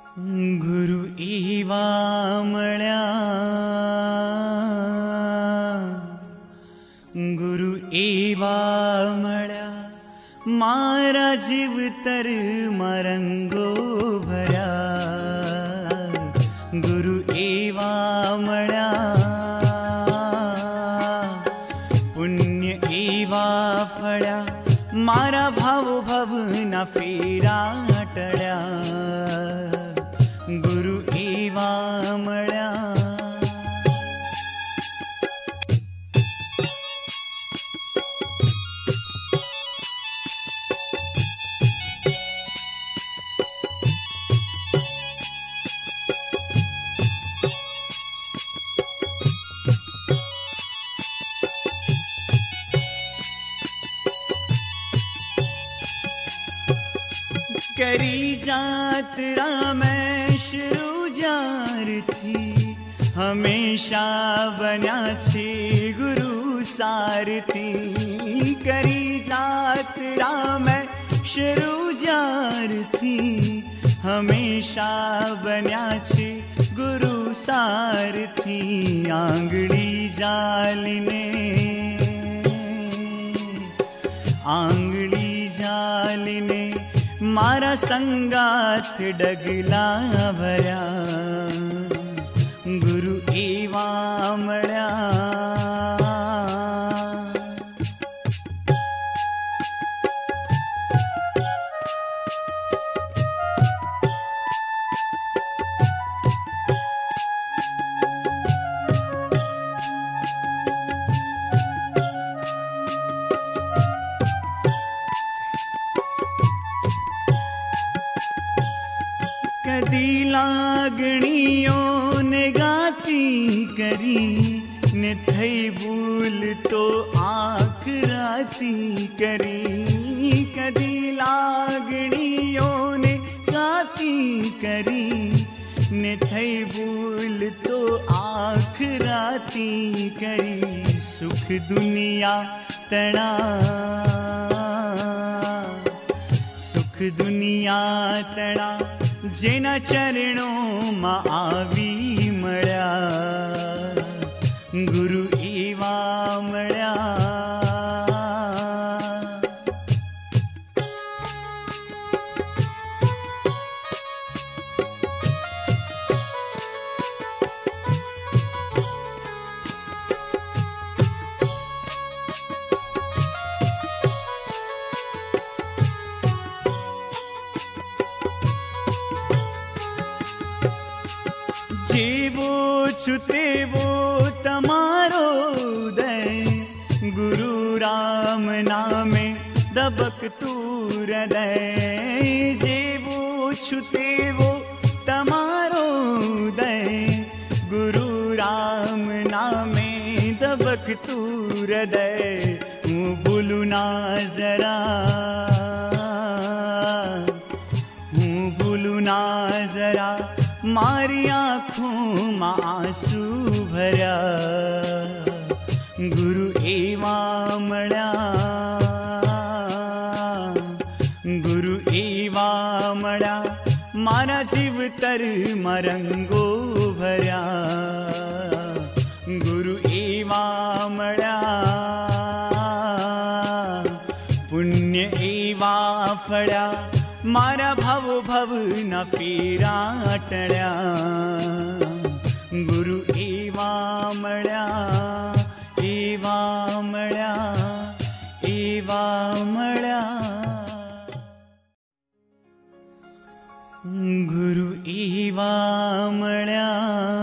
गुरु एवा मळ्या, गुरु एवा मळ्या, मारा जीव तर मारंगो भर्या। गुरु एवा मळ्या, पुण्य एवा फळ्या, मारा भाव भवना फेरा टळ्या। गुरु एवा मळ्या, करी जात्रा में शुरू जार थी, हमेशा बन्या छे गुरु सारथी। करी जात्रा में शुरू जार थी, हमेशा बन्या छे गुरु सारथी। आंगड़ी जालिने, आंगड़ी जालिने, मारा संगात डगला भर्या। गुरु एवा मळ्या, कदी लागणियों ने गाती करी, ने थई भूल तो आँख राती करी। कदी लागणियों ने गाती करी, ने थई भूल तो आँख राती करी। सुख दुनिया तणा, सुख दुनिया तणा, जेना चरणों मा आवी मळ्या। गुरु एवा मळ्या, जेवो छुतेवो तमारो दय। गुरु राम नामे दबक तू हृदय। जेवो छुतेवो तमारो दय, गुरु राम नामे दबक तू हृदय। हूँ भूलू ना जरा, हूँ भूलू ना जरा, मारी आँखों में आंसू भर्या। गुरु एवा मळ्या, गुरु एवा मळ्या, मारा जीव तर मारंगो भर्या। गुरु एवा मळ्या, पुण्य एवा फळ्या, मारा भाव भवना फेरा टळ्या। गुरु एवा मळ्या, एवा मळ्या, एवा मळ्या। गुरु एवा मळ्या,